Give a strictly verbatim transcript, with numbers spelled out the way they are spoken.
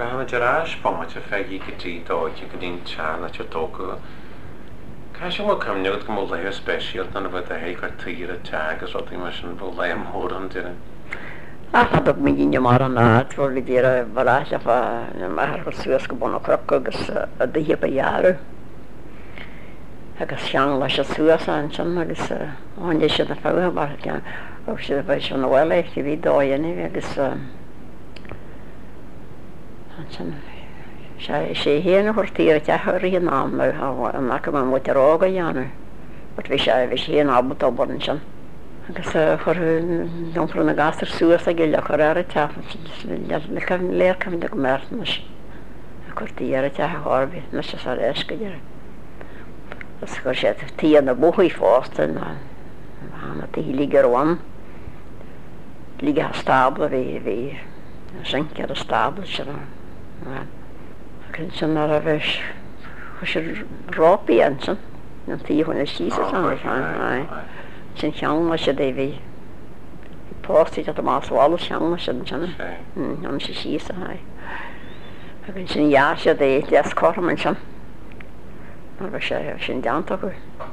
Graham Jaraj Pomach Fegi Kitty Dog you could in Chan at your talk. Cash will come near to Molay special none about the Haker Tigger tag or something machine will lay him hold on to it. I had a meeting tomorrow night for the dear Valash of a Suez Bonocogus at the Hippa Yaru. I guess young Lash of Suez and some of this on the ship of a bargain. Oh, she the version of well, if you do any, I guess. Sé héana chuirtíir a tethirí an ná an acha man muid arága dhéanú, but bhí sé bhí sé héana ábut ó born sin. Agus chur domfra na gasar suas a gile chur ar a teafn le cem léir cem de go mertnas a chuirtíí ar a tethe hábhí na sé sa réis go dhear. Agus chur sé tíana na buchaí fásta na na tí lígar bhain líga a stabla bhí bhí sincear a stabla sin Cyn sy'n ar y fes, chos yw'r robi yn sy'n, yn thi hwn y sys y sy'n, sy'n siang ma sy'n dweud fi, posti at y mas wal o siang ma sy'n sy'n, yn sy'n sys y hai. Ac yn sy'n ia sy'n dweud, dias cor am yn sy'n, ar fes sy'n diant o gwy.